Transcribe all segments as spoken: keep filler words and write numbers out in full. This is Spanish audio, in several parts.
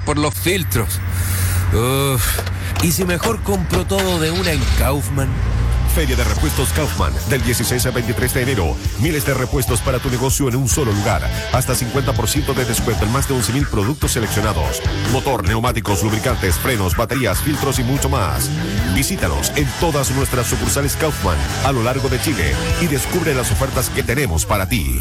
por los filtros. Uf. ¿Y si mejor compro todo de una en Kaufman? Feria de Repuestos Kaufman, del dieciséis al veintitrés de enero. Miles de repuestos para tu negocio en un solo lugar. Hasta cincuenta por ciento de descuento en más de once mil productos seleccionados. Motor, neumáticos, lubricantes, frenos, baterías, filtros y mucho más. Visítanos en todas nuestras sucursales Kaufman a lo largo de Chile y descubre las ofertas que tenemos para ti.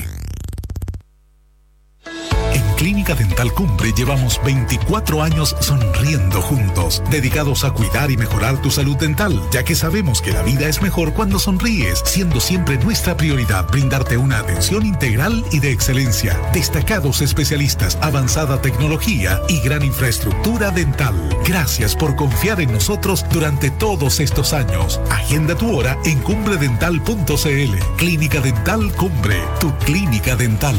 Clínica Dental Cumbre llevamos veinticuatro años sonriendo juntos, dedicados a cuidar y mejorar tu salud dental, ya que sabemos que la vida es mejor cuando sonríes, siendo siempre nuestra prioridad brindarte una atención integral y de excelencia, destacados especialistas, avanzada tecnología y gran infraestructura dental. Gracias por confiar en nosotros durante todos estos años. Agenda tu hora en cumbre dental punto c l. Clínica Dental Cumbre, tu clínica dental.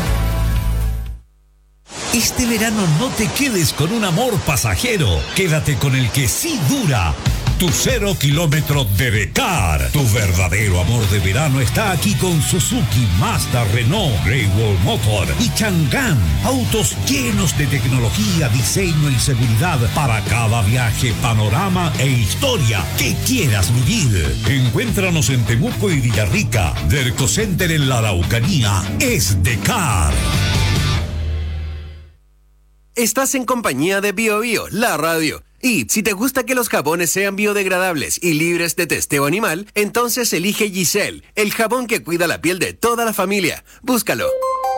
Este verano no te quedes con un amor pasajero, quédate con el que sí dura. Tu cero kilómetro de Decar. Tu verdadero amor de verano está aquí con Suzuki, Mazda, Renault, Great Wall Motor y Chang'an. Autos llenos de tecnología, diseño y seguridad para cada viaje, panorama e historia que quieras vivir. Encuéntranos en Temuco y Villarrica. Derco Center en la Araucanía es Decar. Estás en compañía de Bio Bio, la radio. Y si te gusta que los jabones sean biodegradables y libres de testeo animal, entonces elige Giselle, el jabón que cuida la piel de toda la familia. Búscalo.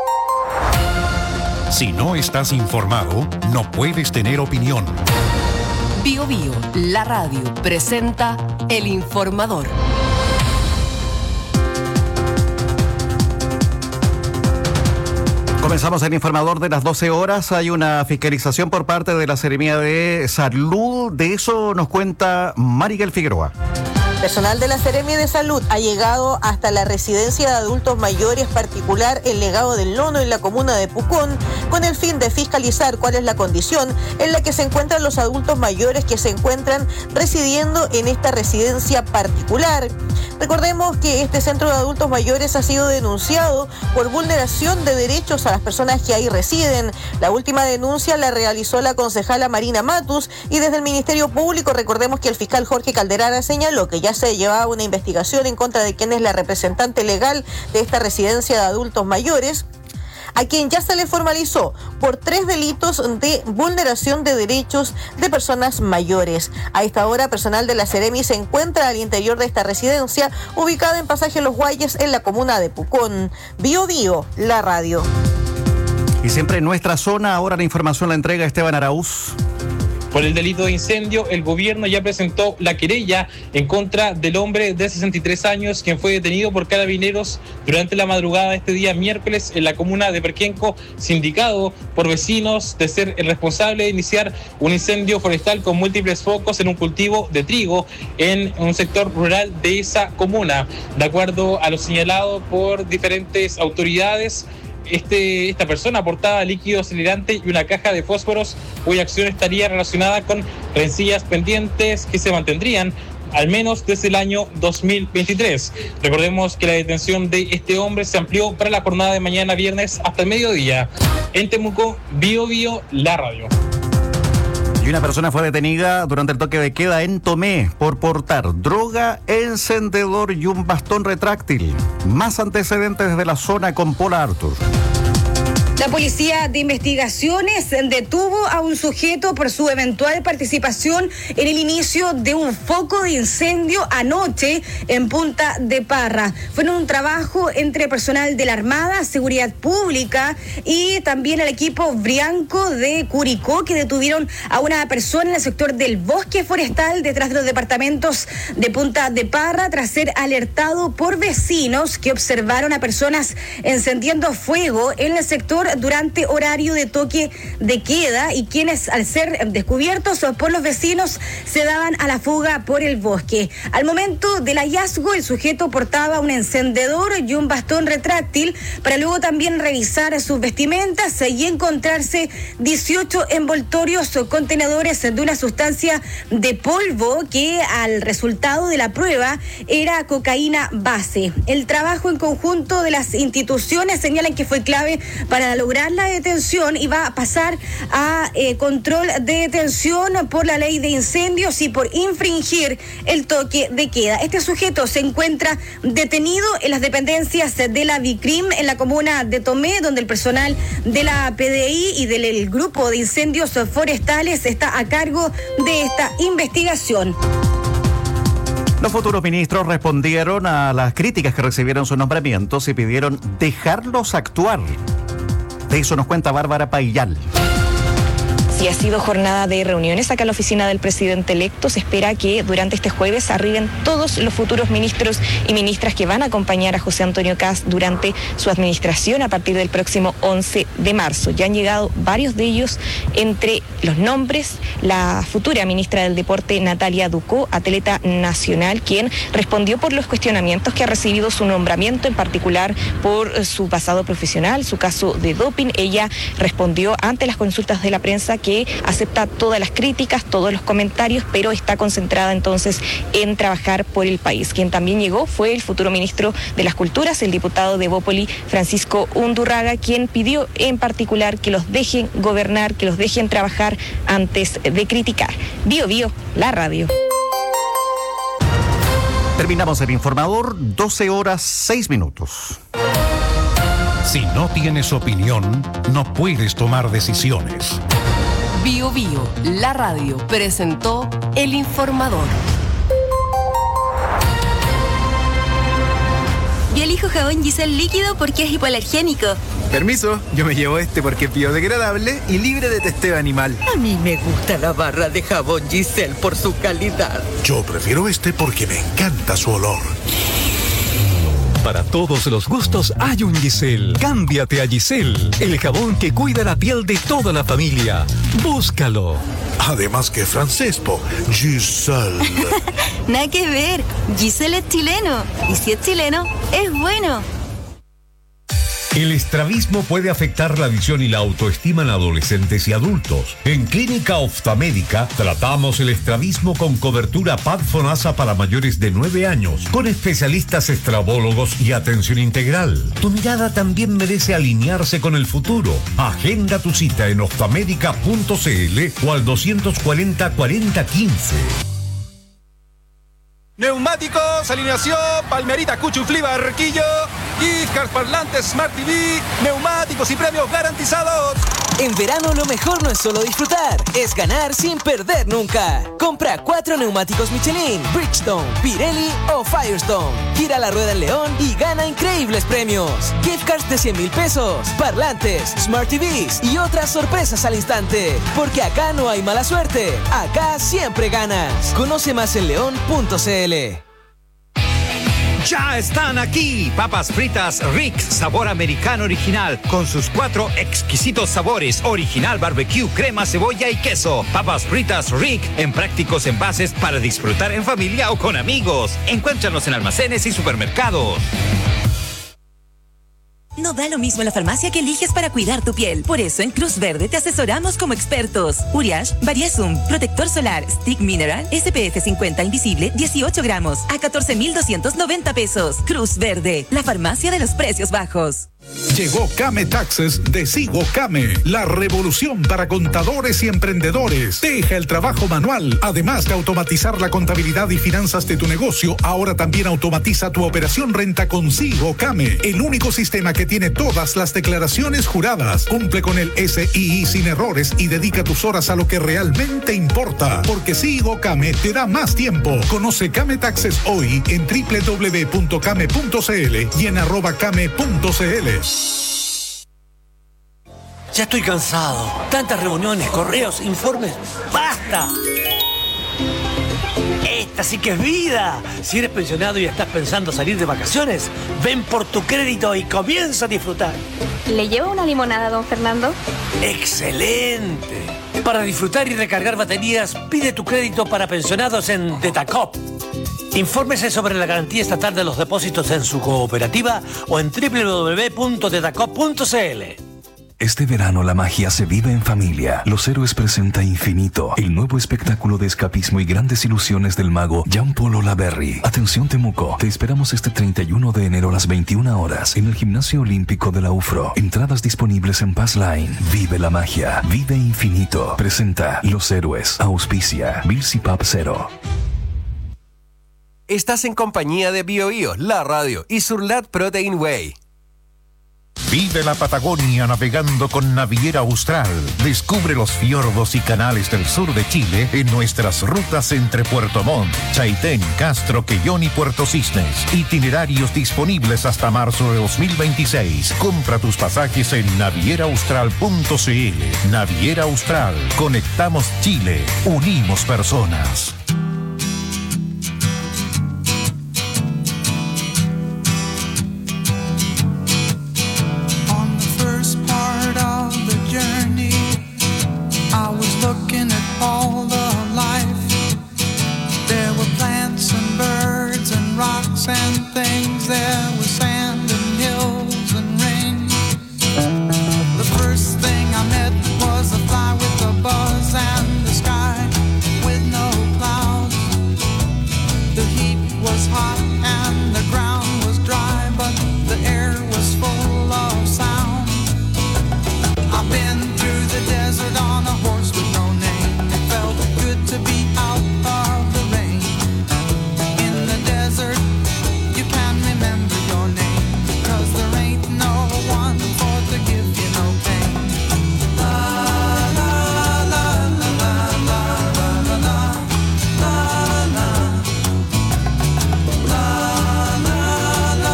Si no estás informado, no puedes tener opinión. Bio Bio, la radio, presenta El Informador. Comenzamos el informador de las doce horas. Hay una fiscalización por parte de la Seremía de Salud. De eso nos cuenta Maribel Figueroa. Personal de la Seremía de Salud ha llegado hasta la residencia de adultos mayores particular El Legado del Lono en la comuna de Pucón con el fin de fiscalizar cuál es la condición en la que se encuentran los adultos mayores que se encuentran residiendo en esta residencia particular. Recordemos que este centro de adultos mayores ha sido denunciado por vulneración de derechos a las personas que ahí residen. La última denuncia la realizó la concejala Marina Matus y desde el Ministerio Público recordemos que el fiscal Jorge Calderara señaló que ya se llevaba una investigación en contra de quien es la representante legal de esta residencia de adultos mayores, a quien ya se le formalizó por tres delitos de vulneración de derechos de personas mayores. A esta hora, personal de la Seremi se encuentra al interior de esta residencia, ubicada en Pasaje Los Guayes, en la comuna de Pucón. Bio Bio, la radio. Y siempre en nuestra zona, ahora la información la entrega Esteban Araúz. Por el delito de incendio, el gobierno ya presentó la querella en contra del hombre de sesenta y tres años, quien fue detenido por carabineros durante la madrugada de este día miércoles en la comuna de Perquenco, sindicado por vecinos de ser el responsable de iniciar un incendio forestal con múltiples focos en un cultivo de trigo en un sector rural de esa comuna. De acuerdo a lo señalado por diferentes autoridades, Este, esta persona portaba líquido acelerante y una caja de fósforos cuya acción estaría relacionada con rencillas pendientes que se mantendrían al menos desde el año dos mil veintitrés. Recordemos que la detención de este hombre se amplió para la jornada de mañana viernes hasta el mediodía. En Temuco, Bio Bio, la radio. Y una persona fue detenida durante el toque de queda en Tomé por portar droga, encendedor y un bastón retráctil. Más antecedentes desde la zona con Paula Arthur. La Policía de Investigaciones detuvo a un sujeto por su eventual participación en el inicio de un foco de incendio anoche en Punta de Parra. Fue en un trabajo entre personal de la Armada, Seguridad Pública y también el equipo Brianco de Curicó, que detuvieron a una persona en el sector del bosque forestal detrás de los departamentos de Punta de Parra tras ser alertado por vecinos que observaron a personas encendiendo fuego en el sector durante horario de toque de queda y quienes al ser descubiertos por los vecinos se daban a la fuga por el bosque. Al momento del hallazgo, el sujeto portaba un encendedor y un bastón retráctil para luego también revisar sus vestimentas y encontrarse dieciocho envoltorios o contenedores de una sustancia de polvo que al resultado de la prueba era cocaína base. El trabajo en conjunto de las instituciones señalan que fue clave para la lograr la detención y va a pasar a eh, control de detención por la ley de incendios y por infringir el toque de queda. Este sujeto se encuentra detenido en las dependencias de la Vicrim en la comuna de Tomé, donde el personal de la P D I y del el grupo de incendios forestales está a cargo de esta investigación. Los futuros ministros respondieron a las críticas que recibieron sus nombramientos y pidieron dejarlos actuar. De eso nos cuenta Bárbara Paillal. Si ha sido jornada de reuniones acá en la oficina del presidente electo, se espera que durante este jueves arriben todos los futuros ministros y ministras que van a acompañar a José Antonio Kast durante su administración a partir del próximo once de marzo. Ya han llegado varios de ellos, entre los nombres, la futura ministra del Deporte, Natalia Ducó, atleta nacional, quien respondió por los cuestionamientos que ha recibido su nombramiento, en particular por su pasado profesional, su caso de doping. Ella respondió ante las consultas de la prensa que que acepta todas las críticas, todos los comentarios, pero está concentrada entonces en trabajar por el país. Quien también llegó fue el futuro ministro de las Culturas, el diputado de Bópoli, Francisco Undurraga, quien pidió en particular que los dejen gobernar, que los dejen trabajar antes de criticar. Bio Bio, la radio. Terminamos el informador, doce horas seis minutos. Si no tienes opinión, no puedes tomar decisiones. Bio Bio, la radio, presentó El Informador. Yo elijo jabón Giselle líquido porque es hipoalergénico. Permiso, yo me llevo este porque es biodegradable y libre de testeo animal. A mí me gusta la barra de jabón Giselle por su calidad. Yo prefiero este porque me encanta su olor. Para todos los gustos hay un Giselle. Cámbiate a Giselle, el jabón que cuida la piel de toda la familia. Búscalo. Además que francés, po. Giselle. Nada que ver. Giselle es chileno. Y si es chileno, es bueno. El estrabismo puede afectar la visión y la autoestima en adolescentes y adultos. En Clínica Oftalmédica tratamos el estrabismo con cobertura P A D FONASA para mayores de nueve años, con especialistas estrabólogos y atención integral. Tu mirada también merece alinearse con el futuro. Agenda tu cita en oftalmédica punto c l o al doscientos cuarenta, cuarenta, quince. Neumáticos, alineación, Palmerita, Cuchuflí, Barquillo, gift cards, parlantes, Smart T V, neumáticos y premios garantizados. En verano lo mejor no es solo disfrutar, es ganar sin perder nunca. Compra cuatro neumáticos Michelin, Bridgestone, Pirelli o Firestone. Gira la rueda en León y gana increíbles premios. Gift cards de cien mil pesos, parlantes, Smart T Vs y otras sorpresas al instante. Porque acá no hay mala suerte, acá siempre ganas. Conoce más en león punto c l. Ya están aquí, papas fritas Rick, sabor americano original, con sus cuatro exquisitos sabores, original barbecue, crema, cebolla y queso. Papas fritas Rick, en prácticos envases para disfrutar en familia o con amigos. Encuéntranos en almacenes y supermercados. No da lo mismo la farmacia que eliges para cuidar tu piel. Por eso en Cruz Verde te asesoramos como expertos. Uriage, Variasum, protector solar, Stick Mineral, S P F cincuenta invisible, dieciocho gramos, a catorce mil doscientos noventa pesos. Cruz Verde, la farmacia de los precios bajos. Llegó Came Taxes de Sigo Came, la revolución para contadores y emprendedores. Deja el trabajo manual. Además de automatizar la contabilidad y finanzas de tu negocio, ahora también automatiza tu operación renta con Sigo Came, el único sistema que tiene todas las declaraciones juradas. Cumple con el S I I sin errores y dedica tus horas a lo que realmente importa. Porque Sigo Came te da más tiempo. Conoce Came Taxes hoy en doble u doble u doble u punto came punto c l y en arroba came punto c l. Ya estoy cansado. Tantas reuniones, correos, informes. ¡Basta! Esta sí que es vida. Si eres pensionado y estás pensando salir de vacaciones, ven por tu crédito y comienza a disfrutar. ¿Le llevo una limonada, don Fernando? ¡Excelente! Para disfrutar y recargar baterías, pide tu crédito para pensionados en Tetacop. Infórmese sobre la garantía estatal de los depósitos en su cooperativa o en doble u doble u doble u punto tetacop punto c l. Este verano la magia se vive en familia. Los Héroes presenta Infinito, el nuevo espectáculo de escapismo y grandes ilusiones del mago Jean-Paul Olaverry. Atención Temuco, te esperamos este treinta y uno de enero a las veintiuna horas en el Gimnasio Olímpico de la U F R O. Entradas disponibles en Pass Line. Vive la magia, vive Infinito. Presenta Los Héroes, auspicia Bilsi Pub Cero. Estás en compañía de BioBio, la radio y Surlat Protein Whey. Vive la Patagonia navegando con Naviera Austral. Descubre los fiordos y canales del sur de Chile en nuestras rutas entre Puerto Montt, Chaitén, Castro, Quellón y Puerto Cisnes. Itinerarios disponibles hasta marzo de dos mil veintiséis. Compra tus pasajes en naviera austral punto c l. Naviera Austral. Conectamos Chile. Unimos personas. Looking at all the life, there were plants and birds and rocks and things, there was sand and hills and rain. The first thing I met was a fly with a buzz and the sky with no clouds. The heat was hot and the ground was dry, but the air was full of sound. I've been through the desert on a horse with no name. It felt good to be out of the rain. In the desert, you can remember your name, 'cause there ain't no one for to give you no pain. La la la la la la la la la la la la la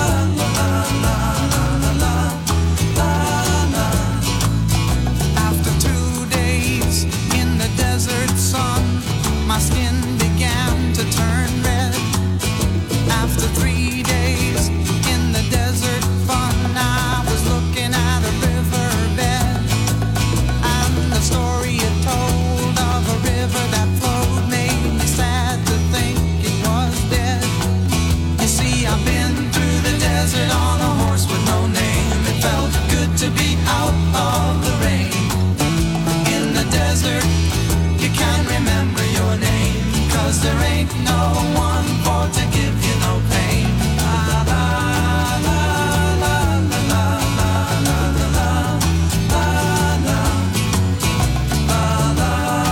la la. After two days in the desert sun, my skin began to turn red. After three days in the desert fun, I was looking at a riverbed, and the story it told of a river that flowed made me sad to think it was dead. You see, I've been through the desert on a horse with no name. It felt good to be out of the rain. In the desert, you can't remember your name, 'cause there ain't no one for to give you no pain. La la la la la la la la la la la la la la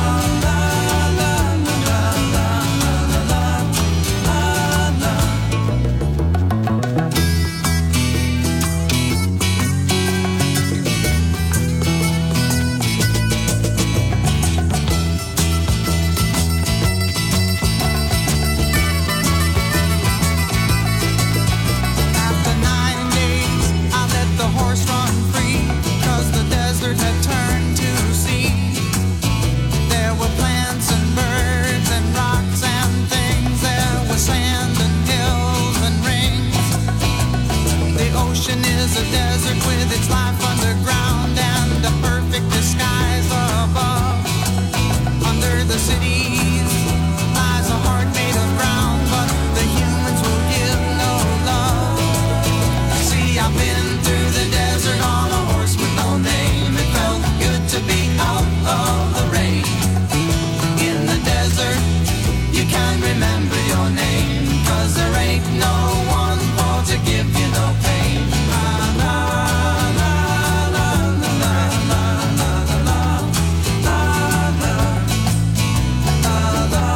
After nine days, I let the horse run free, 'cause the desert had turned to sea. There were plants and birds and rocks and things, there was sand and hills and rings. The ocean is a desert with its life underground and a perfect disguise above. Under the cities lies a heart made of ground, but the humans will give no love. See, I've been through the desert on a horse with no name. It felt good to be out of the rain. In the desert, you can't remember your name, 'cause there ain't no one for to give you no pain. La la la la la la la la la la la la la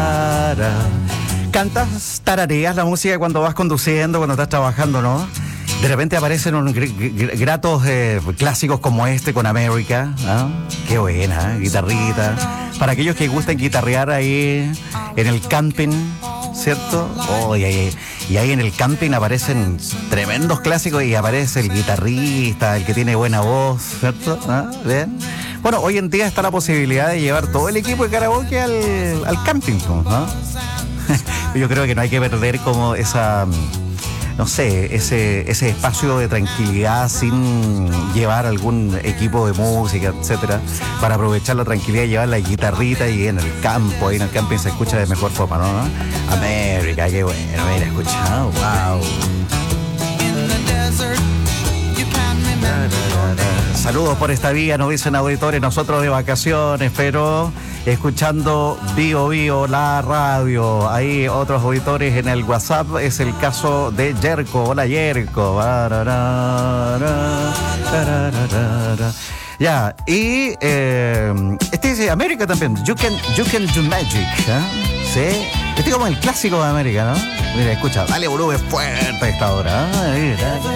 ¿Cantas, tarareas la música cuando vas conduciendo, cuando estás trabajando, no? De repente aparecen unos gr- gr- gratos eh, clásicos como este con América. ¿Ah? Qué buena, ¿eh? Guitarrita. Para aquellos que gusten guitarrear ahí en el camping, ¿cierto? Oh, y, ahí, y ahí en el camping aparecen tremendos clásicos y aparece el guitarrista, el que tiene buena voz, ¿cierto? ¿Ah? ¿Bien? Bueno, hoy en día está la posibilidad de llevar todo el equipo de karaoke al, al camping, ¿no? Yo creo que no hay que perder como esa... no sé, ese, ese espacio de tranquilidad sin llevar algún equipo de música, etcétera, para aprovechar la tranquilidad y llevar la guitarrita y en el campo, ahí en el camping se escucha de mejor forma, ¿no? América, qué bueno, mira, escucha, wow. Saludos por esta vía, nos dicen auditores, nosotros de vacaciones, pero escuchando Bio Bio, la radio. Ahí otros auditores en el WhatsApp, es el caso de Yerko. Hola Yerko. Ya, y eh, este dice América también, You Can, you can Do Magic, ¿eh? Sí, este es como el clásico de América, ¿no? Mira, escucha, dale volumen fuerte a esta hora, ¿eh?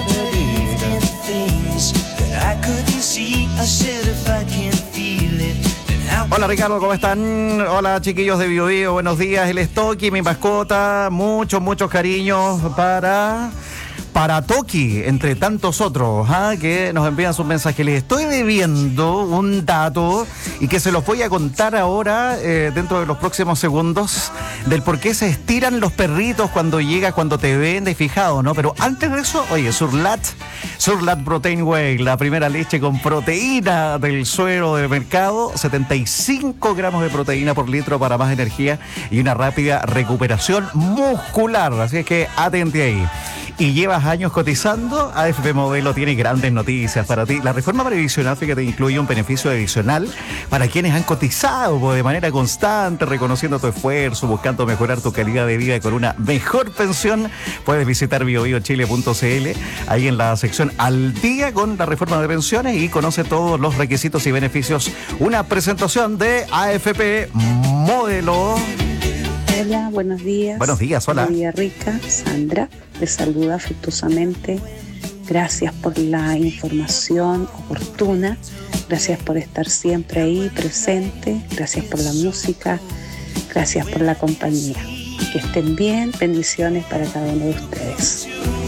Hola Ricardo, ¿cómo están? Hola chiquillos de Bio Bio, buenos días. El Stocky, mi mascota, muchos, muchos cariños para... para Toki, entre tantos otros, ¿ah? Que nos envían sus mensajes. Les estoy debiendo un dato y que se los voy a contar ahora, eh, dentro de los próximos segundos, del por qué se estiran los perritos cuando llegas, cuando te ven, de fijado, ¿no? Pero antes de eso, oye, Surlat, Surlat Protein Whey, la primera leche con proteína del suero del mercado, setenta y cinco gramos de proteína por litro para más energía y una rápida recuperación muscular. Así es que atente ahí. Y llevas años cotizando, A F P Modelo tiene grandes noticias para ti. La reforma previsional, fíjate, incluye un beneficio adicional para quienes han cotizado pues, de manera constante, reconociendo tu esfuerzo, buscando mejorar tu calidad de vida con una mejor pensión. Puedes visitar bio bio chile punto c l, ahí en la sección Al Día con la reforma de pensiones, y conoce todos los requisitos y beneficios. Una presentación de A F P Modelo. Hola, buenos días. Buenos días, hola. María Rica, Sandra, les saluda afectuosamente. Gracias por la información oportuna. Gracias por estar siempre ahí presente. Gracias por la música. Gracias por la compañía. Que estén bien. Bendiciones para cada uno de ustedes.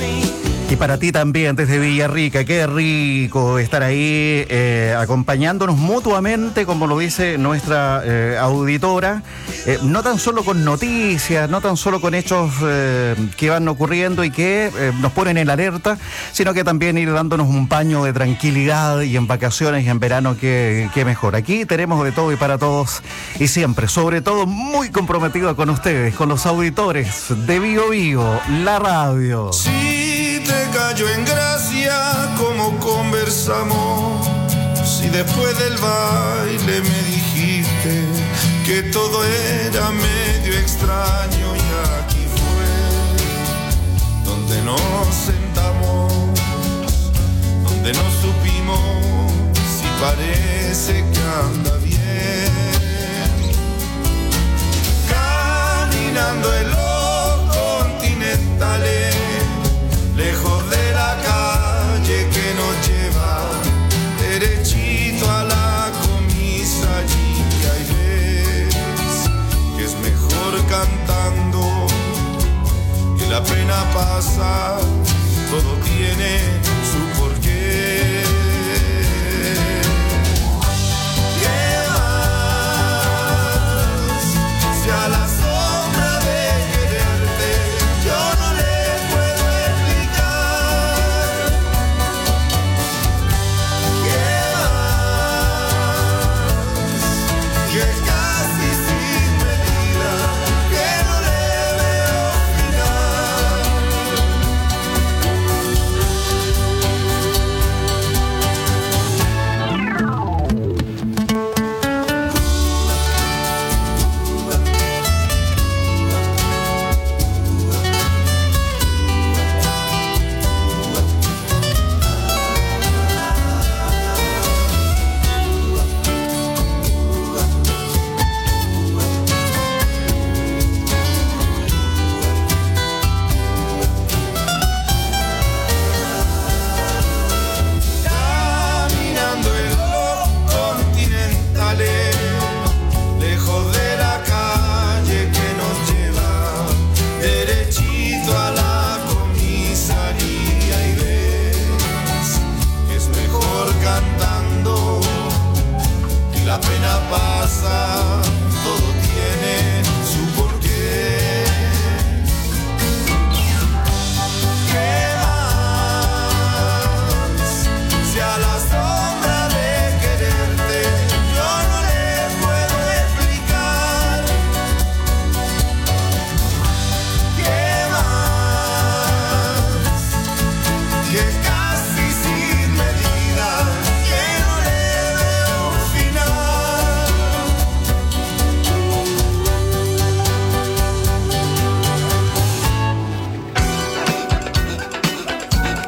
Y para ti también, desde Villarrica, qué rico estar ahí eh, acompañándonos mutuamente, como lo dice nuestra eh, auditora, eh, no tan solo con noticias, no tan solo con hechos eh, que van ocurriendo y que eh, nos ponen en alerta, sino que también ir dándonos un paño de tranquilidad, y en vacaciones y en verano, qué, qué mejor. Aquí tenemos de todo y para todos, y siempre, sobre todo, muy comprometido con ustedes, con los auditores de Bio Bio, la radio. Sí, te cayó en gracia como conversamos. Si después del baile me dijiste que todo era medio extraño, y aquí fue donde nos sentamos, donde no supimos si parece que anda bien, caminando en los continentales, lejos de la calle que nos lleva derechito a la comisaría, y ves que es mejor cantando, que la pena pasa, todo tiene su porqué. ¿Qué más? Si a la sombra de quererte yo no le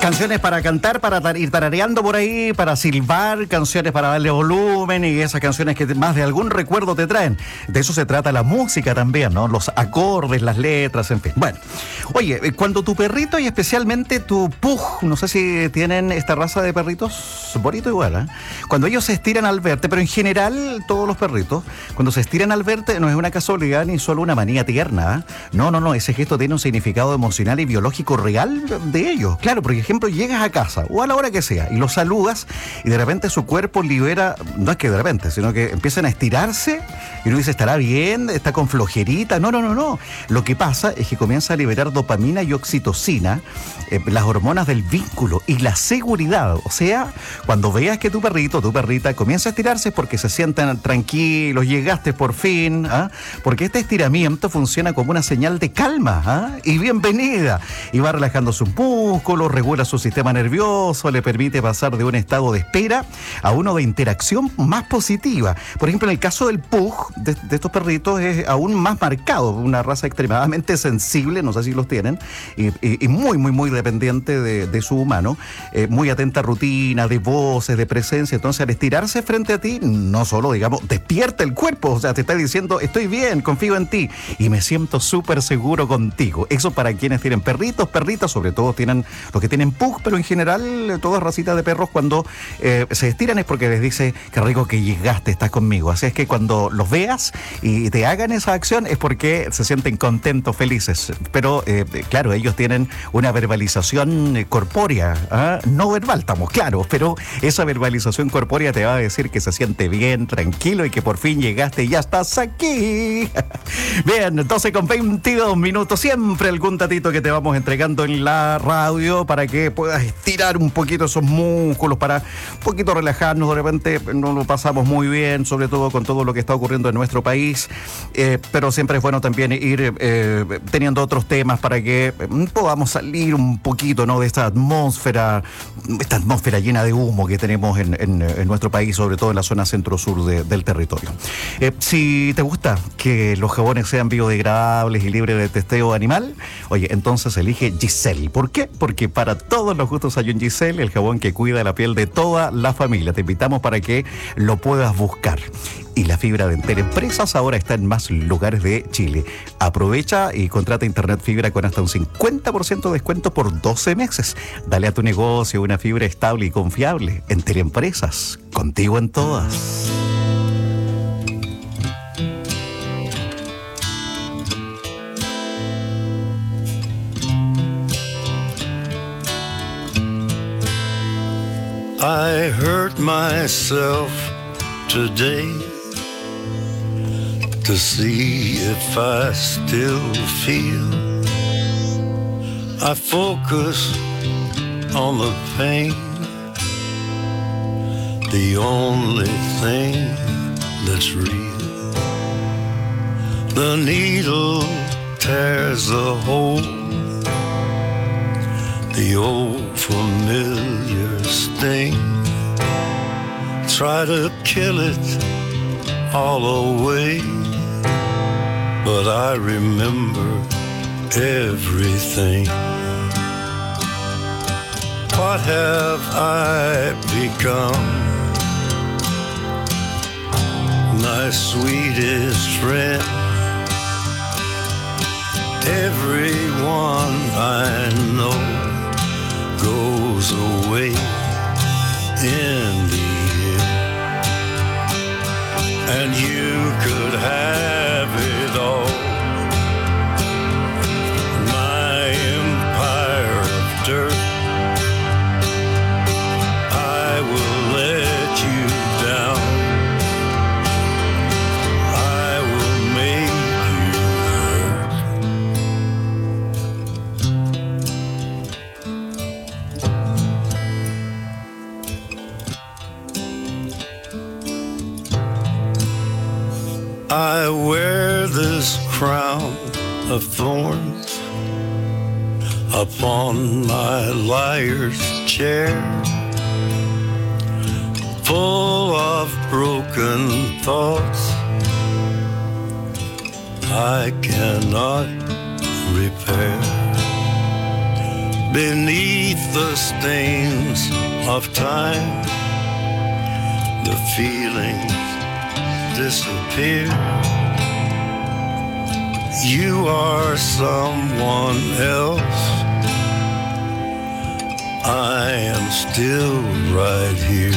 Canciones para cantar, para tar- ir tarareando por ahí, para silbar, canciones para darle volumen y esas canciones que te- más de algún recuerdo te traen. De eso se trata la música también, ¿no? Los acordes, las letras, en fin. Bueno, oye, eh, cuando tu perrito y especialmente tu pug, no sé si tienen esta raza de perritos, bonito igual, ¿eh? Cuando ellos se estiran al verte, pero en general todos los perritos, cuando se estiran al verte no es una casualidad ni solo una manía tierna, ¿eh? No, no, no, ese gesto tiene un significado emocional y biológico real de ellos. Claro, por ejemplo, llegas a casa o a la hora que sea y los saludas y de repente su cuerpo libera, no es que de repente, sino que empiezan a estirarse y uno dice, ¿estará bien? ¿Está con flojerita? No, no, no, no. Lo que pasa es que comienza a liberar dopamina y oxitocina, eh, las hormonas del vínculo y la seguridad. O sea, cuando veas que tu perrito, tu perrita comienza a estirarse es porque se sientan tranquilos, llegaste por fin, ¿ah? Porque este estiramiento funciona como una señal de calma, ¿ah? Y bienvenida. Y va relajando sus músculos, regula su sistema nervioso, le permite pasar de un estado de espera a uno de interacción más positiva. Por ejemplo, en el caso del pug, de, de estos perritos, es aún más marcado, una raza extremadamente sensible, no sé si los tienen, y, y, y muy, muy, muy dependiente de, de su humano, eh, muy atenta a rutina, de voces, de presencia. Entonces, al estirarse frente a ti, no solo, digamos, despierta el cuerpo, o sea, te está diciendo, estoy bien, confío en ti y me siento súper seguro contigo. Eso para quienes tienen perritos, perritas, sobre todo tienen los que tienen pug, pero en general todas racitas de perros cuando eh, se estiran es porque les dice, qué rico que llegaste, estás conmigo. Así es que cuando los veas y te hagan esa acción es porque se sienten contentos, felices. Pero eh, claro, ellos tienen una verbalización eh, corpórea, ¿ah? No verbal, estamos claros, pero esa verbalización corpórea te va a decir que se siente bien, tranquilo y que por fin llegaste y ya estás aquí. Bien, doce con veintidós minutos, siempre algún datito que te vamos entregando en la radio para que puedas estirar un poquito esos músculos, para un poquito relajarnos. De repente no lo pasamos muy bien, sobre todo con todo lo que está ocurriendo en nuestro país, eh, pero siempre es bueno también ir eh, teniendo otros temas para que podamos salir un poquito, ¿no?, de esta atmósfera, esta atmósfera llena de humo que tenemos en, en, en nuestro país, sobre todo en la zona centro-sur de, del territorio. Eh, si te gusta que los jabones sean biodegradables y libres de testeo animal, oye, entonces elige Giselle. ¿Por qué? Porque para todos los gustos hay un Giselle, el jabón que cuida la piel de toda la familia. Te invitamos para que lo puedas buscar. Y la fibra de Entel Empresas ahora está en más lugares de Chile. Aprovecha y contrata internet fibra con hasta un cincuenta por ciento de descuento por doce meses. Dale a tu negocio una fibra estable y confiable. Entel Empresas, contigo en todas. I hurt myself today to see if I still feel. I focus on the pain, the only thing that's real. The needle tears a hole, the old familiar sting. Try to kill it all away, but I remember everything. What have I become? My sweetest friend. Everyone I know goes away in the end, and you could have it all. My empire of dirt, I will let you down. I will make you hurt. I wear this crown of thorns upon my liar's chair, full of broken thoughts I cannot repair. beneath the stains of time. The feelings disappear. You are someone else. I am still right here.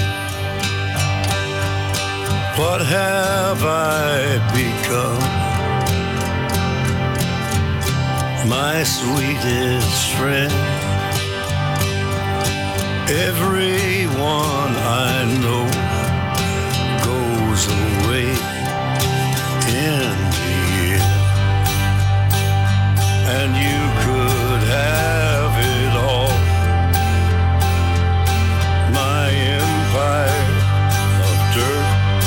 What have I become? My sweetest friend. Everyone I know goes away in the end. And you could have it all. My empire of dirt,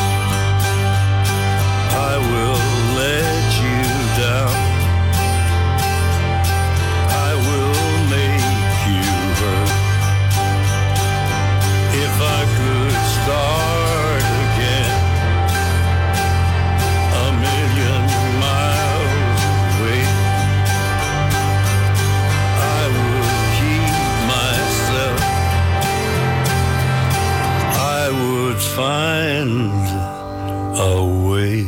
I will let you down. I will make you hurt. If I could start again, a million miles away, I would keep myself. I would find a way.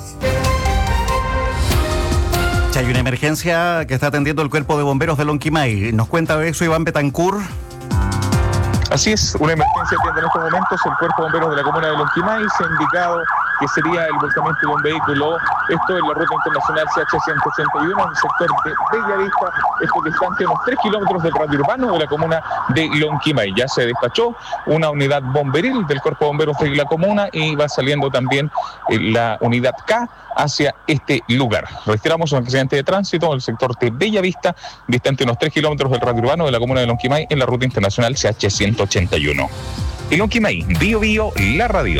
Hay una emergencia que está atendiendo el cuerpo de bomberos de Lonquimay. Nos cuenta de eso Iván Betancourt. Así es, una emergencia atiende en estos momentos el Cuerpo de Bomberos de la comuna de Lonquimay. Se ha indicado que sería el volcamiento de un vehículo, esto en la ruta internacional C H ciento ochenta y uno, en el sector de Bellavista, esto distante unos tres kilómetros del radio urbano de la comuna de Lonquimay. Ya se despachó una unidad bomberil del Cuerpo de Bomberos de la comuna y va saliendo también eh, la unidad K hacia este lugar. Registramos un accidente de tránsito en el sector de Bellavista, distante unos tres kilómetros del radio urbano de la comuna de Lonquimay, en la ruta internacional C H ciento ochenta y uno. En Lonquimay, Bio Bio, la radio.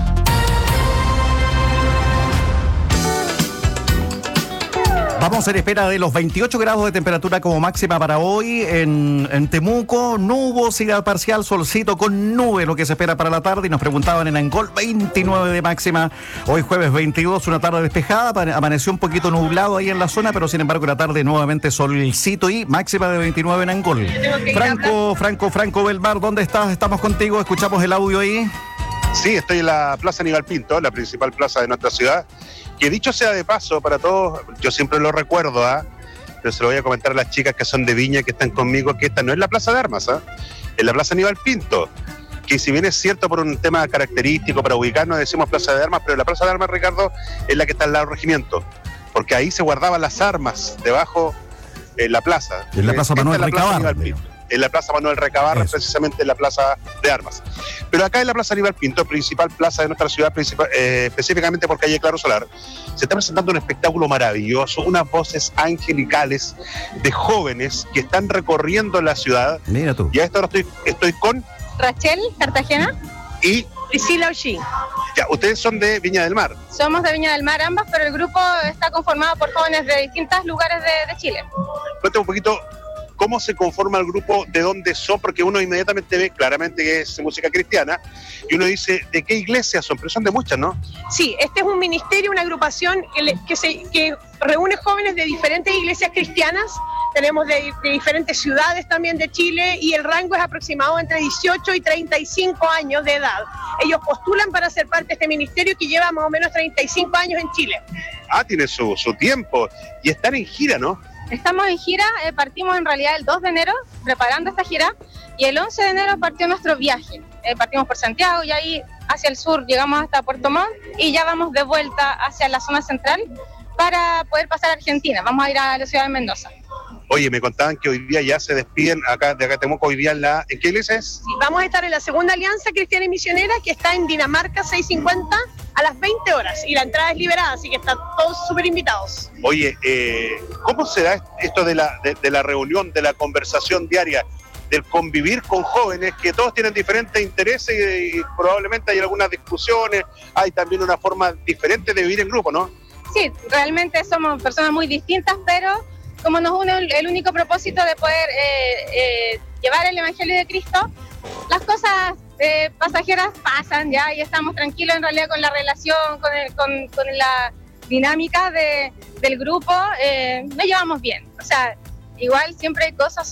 Vamos en espera de los veintiocho grados de temperatura como máxima para hoy en, en Temuco. Nubosidad parcial, solcito con nube, lo que se espera para la tarde. Y nos preguntaban en Angol, veintinueve de máxima. Hoy jueves veintidós, una tarde despejada. Amaneció un poquito nublado ahí en la zona, pero sin embargo la tarde nuevamente solcito y máxima de veintinueve en Angol. Franco, Franco, Franco Belmar, ¿dónde estás? Estamos contigo, escuchamos el audio ahí. Sí, estoy en la Plaza Aníbal Pinto, la principal plaza de nuestra ciudad. Que dicho sea de paso, para todos, yo siempre lo recuerdo, ¿ah? Pero se lo voy a comentar a las chicas que son de Viña, que están conmigo, que esta no es la Plaza de Armas, ¿ah? Es la Plaza Aníbal Pinto, que si bien es cierto por un tema característico para ubicarnos, decimos Plaza de Armas, pero la Plaza de Armas, Ricardo, es la que está al lado del regimiento, porque ahí se guardaban las armas, debajo en la plaza. En la Plaza Manuel Recabarren. En la Plaza Manuel Recabarren, precisamente en la Plaza de Armas. Pero acá en la Plaza Aníbal Pinto, principal plaza de nuestra ciudad, principal, eh, específicamente por calle Claro Solar, se está presentando un espectáculo maravilloso, unas voces angelicales de jóvenes que están recorriendo la ciudad. Mira tú. Y a esta hora estoy, estoy con Rachel Cartagena y Priscila Oshí. Ya, ustedes son de Viña del Mar. Somos de Viña del Mar ambas, pero el grupo está conformado por jóvenes de distintos lugares de, de Chile. Cuéntame un poquito cómo se conforma el grupo, de dónde son, porque uno inmediatamente ve claramente que es música cristiana y uno dice, ¿de qué iglesias son? Pero son de muchas, ¿no? Sí, este es un ministerio, una agrupación que, le, que, se, que reúne jóvenes de diferentes iglesias cristianas. Tenemos de, de diferentes ciudades también de Chile y el rango es aproximado entre dieciocho y treinta y cinco años de edad. Ellos postulan para ser parte de este ministerio que lleva más o menos treinta y cinco años en Chile. Ah, tiene su, su tiempo y están en gira, ¿no? Estamos en gira, eh, partimos en realidad el dos de enero preparando esta gira y el once de enero partió nuestro viaje. Eh, partimos por Santiago y ahí hacia el sur llegamos hasta Puerto Montt y ya vamos de vuelta hacia la zona central para poder pasar a Argentina. Vamos a ir a la ciudad de Mendoza. Oye, me contaban que hoy día ya se despiden acá de acá Temuco, hoy día en la... ¿En qué iglesia es? Sí, vamos a estar en la Segunda Alianza Cristiana y Misionera, que está en Dinamarca seiscientos cincuenta a las veinte horas y la entrada es liberada, así que están todos súper invitados. Oye, eh, ¿cómo se da esto de la, de, de la reunión, de la conversación diaria, del convivir con jóvenes que todos tienen diferentes intereses y, y probablemente hay algunas discusiones, hay también una forma diferente de vivir en grupo, ¿no? Sí, realmente somos personas muy distintas, pero como nos une el único propósito de poder eh, eh, llevar el Evangelio de Cristo, las cosas eh, pasajeras pasan ya y estamos tranquilos en realidad con la relación, con, el, con, con la dinámica de, del grupo, eh, nos llevamos bien. O sea, igual siempre hay cosas, son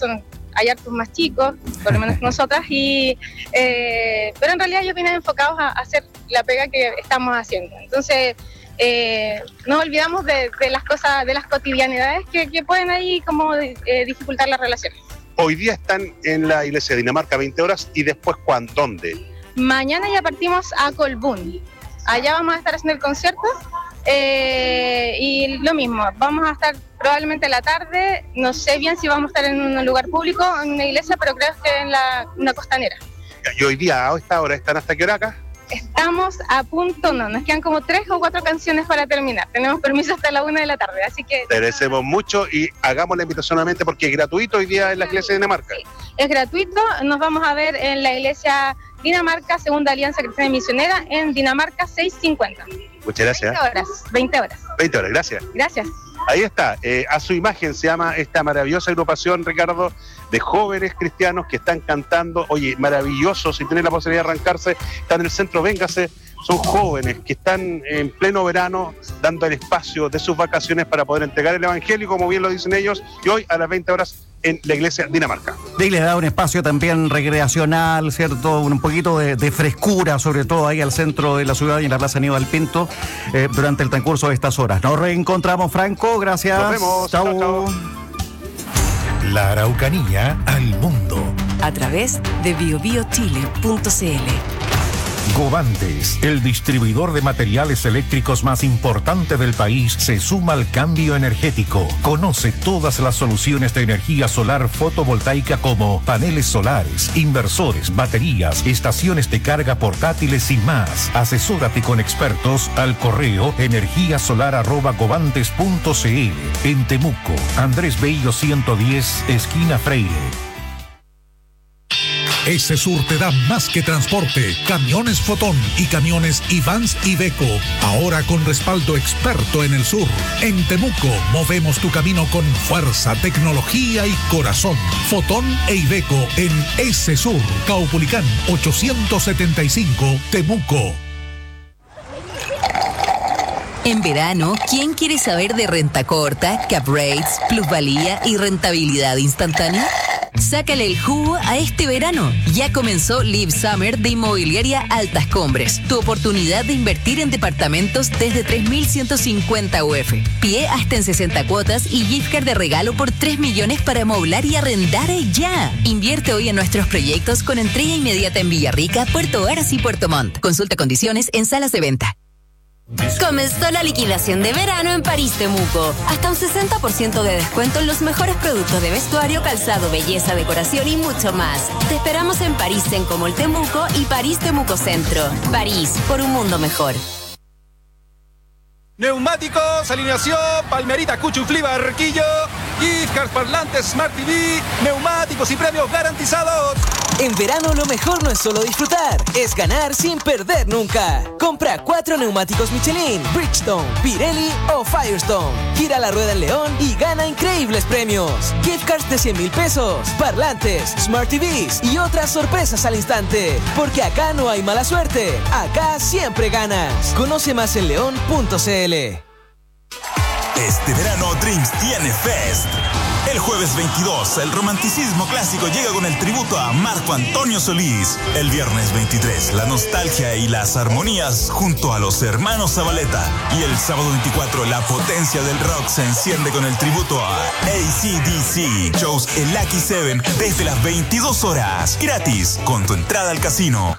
hay hartos más chicos, por lo menos que nosotras, y, eh, pero en realidad ellos vienen enfocados a, a hacer la pega que estamos haciendo. Entonces, eh, no olvidamos de, de las cosas, de las cotidianidades que, que pueden ahí como eh, dificultar las relaciones. Hoy día están en la iglesia de Dinamarca veinte horas y después ¿cuándo? ¿Dónde? Mañana ya partimos a Colbún. Allá vamos a estar haciendo el concierto eh, y lo mismo, vamos a estar probablemente en la tarde, no sé bien si vamos a estar en un lugar público, en una iglesia, pero creo que en la, una costanera. Y hoy día, a esta hora, ¿están hasta qué hora acá? Estamos a punto, no, nos quedan como tres o cuatro canciones para terminar. Tenemos permiso hasta la una de la tarde, así que... Te agradecemos mucho y hagamos la invitación nuevamente porque es gratuito hoy día en la iglesia de Dinamarca. Sí, es gratuito, nos vamos a ver en la iglesia Dinamarca, Segunda Alianza Cristiana y Misionera, en Dinamarca seiscientos cincuenta. Muchas gracias. veinte horas, veinte horas. veinte horas, gracias. Gracias. Ahí está, eh, a su imagen se llama esta maravillosa agrupación, Ricardo, de jóvenes cristianos que están cantando, oye, maravilloso, si tienen la posibilidad de arrancarse, están en el centro, véngase, son jóvenes que están en pleno verano dando el espacio de sus vacaciones para poder entregar el evangelio, como bien lo dicen ellos, y hoy a las veinte horas en la iglesia Dinamarca. Y le da un espacio también recreacional, ¿cierto? Un poquito de, de frescura, sobre todo ahí al centro de la ciudad y en la Plaza Aníbal Pinto, eh, durante el transcurso de estas horas. Nos reencontramos, Franco, gracias. Nos vemos. Chau. Chau, chau. La Araucanía al mundo. A través de bio bio chile punto c l. Govantes, el distribuidor de materiales eléctricos más importante del país, se suma al cambio energético. Conoce todas las soluciones de energía solar fotovoltaica como paneles solares, inversores, baterías, estaciones de carga portátiles y más. Asesórate con expertos al correo energía solar arroba govantes punto c l. En Temuco, Andrés Bello ciento diez, esquina Freire. Esesur te da más que transporte, camiones Fotón y camiones Ivans Iveco, ahora con respaldo experto en el sur. En Temuco movemos tu camino con fuerza, tecnología y corazón. Fotón e Iveco en Esesur, Caupolicán ochocientos setenta y cinco, Temuco. En verano, ¿quién quiere saber de renta corta, cap rates, plusvalía y rentabilidad instantánea? Sácale el jugo a este verano. Ya comenzó Live Summer de Inmobiliaria Altas Cumbres. Tu oportunidad de invertir en departamentos desde tres mil ciento cincuenta U F. Pie hasta en sesenta cuotas y gift card de regalo por tres millones para amoblar y arrendar ya. Invierte hoy en nuestros proyectos con entrega inmediata en Villarrica, Puerto Varas y Puerto Montt. Consulta condiciones en salas de venta. Comenzó la liquidación de verano en París Temuco. Hasta un sesenta por ciento de descuento en los mejores productos de vestuario, calzado, belleza, decoración y mucho más. Te esperamos en París Sencomol Temuco y París Temuco Centro. París, por un mundo mejor. Neumáticos, alineación, Palmerita, Cuchuflí, Barquillo, gift cards, parlantes, Smart T V, neumáticos y premios garantizados. En verano lo mejor no es solo disfrutar, es ganar sin perder nunca. Compra cuatro neumáticos Michelin, Bridgestone, Pirelli o Firestone. Gira la rueda en León y gana increíbles premios. Gift cards de cien mil pesos, parlantes, Smart T Vs y otras sorpresas al instante. Porque acá no hay mala suerte, acá siempre ganas. Conoce más en león punto c l. Este verano Dreams tiene Fest. El jueves veintidós, el romanticismo clásico llega con el tributo a Marco Antonio Solís. El viernes veintitrés, la nostalgia y las armonías junto a los hermanos Zabaleta. Y el sábado veinticuatro, la potencia del rock se enciende con el tributo a A C D C. Shows en Lucky Seven desde las veintidós horas. Gratis, con tu entrada al casino.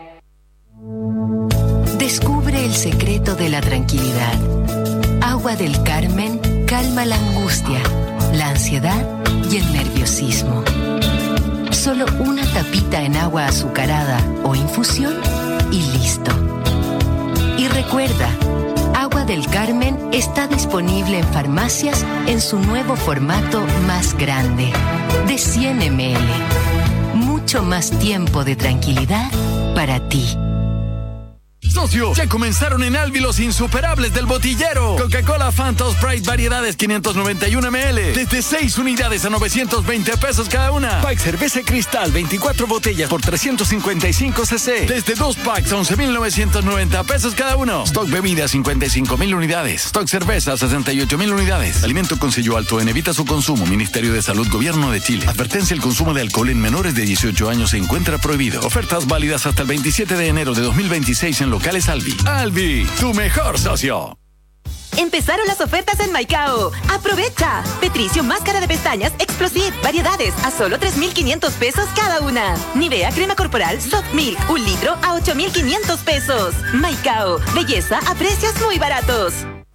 Descubre el secreto de la tranquilidad. Agua del Carmen calma la angustia, la ansiedad y el nerviosismo. Solo una tapita en agua azucarada o infusión y listo. Y recuerda, Agua del Carmen está disponible en farmacias en su nuevo formato más grande, de cien mililitros. Mucho más tiempo de tranquilidad para ti. Socio, ya comenzaron en Albi los insuperables del botillero. Coca-Cola, Fanta, Sprite, variedades quinientos noventa y uno mililitros. Desde seis unidades a novecientos veinte pesos cada una. Pack cerveza Cristal, veinticuatro botellas por trescientos cincuenta y cinco cc. Desde dos packs, once mil novecientos noventa pesos cada uno. Stock bebida, cincuenta y cinco mil unidades. Stock cerveza, sesenta y ocho mil unidades. Alimento con sello alto en evita su consumo. Ministerio de Salud, Gobierno de Chile. Advertencia: el consumo de alcohol en menores de dieciocho años se encuentra prohibido. Ofertas válidas hasta el veintisiete de enero de dos mil veintiséis en locales Albi. Albi, tu mejor socio. Empezaron las ofertas en Maicao. ¡Aprovecha! Petricio máscara de pestañas Explosive, variedades a solo tres mil quinientos pesos cada una. Nivea crema corporal Soft Milk, un litro a ocho mil quinientos pesos. Maicao, belleza a precios muy baratos.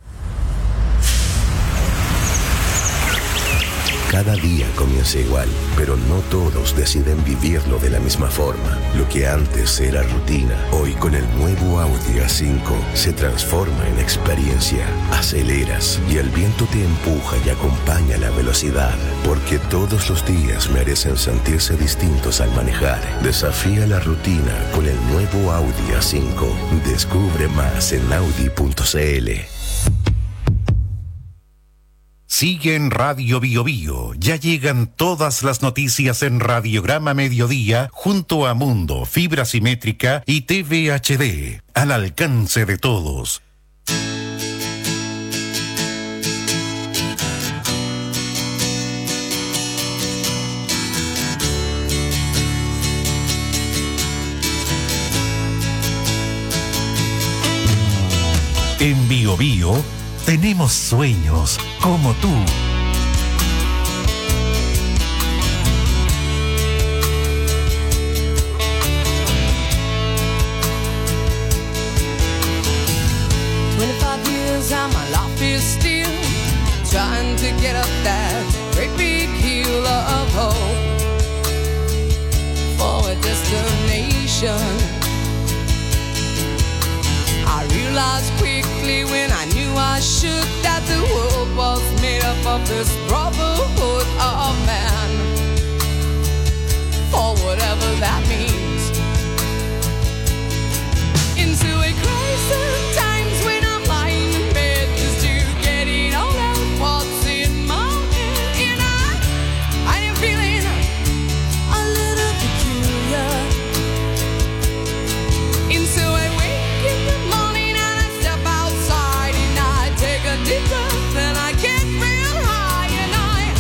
Cada día comienza igual, pero no todos deciden vivirlo de la misma forma. Lo que antes era rutina, hoy con el nuevo Audi A cinco se transforma en experiencia. Aceleras y el viento te empuja y acompaña la velocidad, porque todos los días merecen sentirse distintos al manejar. Desafía la rutina con el nuevo Audi A cinco. Descubre más en audi punto cl. Sigue en Radio Bio Bio. Ya llegan todas las noticias en Radiograma Mediodía junto a Mundo, Fibra Simétrica y T V H D. Al alcance de todos. En Bio Bio tenemos sueños como tú. twenty-five years and my life is still trying to get up that great big hill of hope for a destination. I realized quickly when I knew I should that the world was made up of this brotherhood of man, for whatever that means. Into a crisis times when I'm lying in bed just to get it all out what's in my head, and I, I am feeling a little peculiar. Into a wake in the morning and I step outside and I take a deep breath and I get real high and I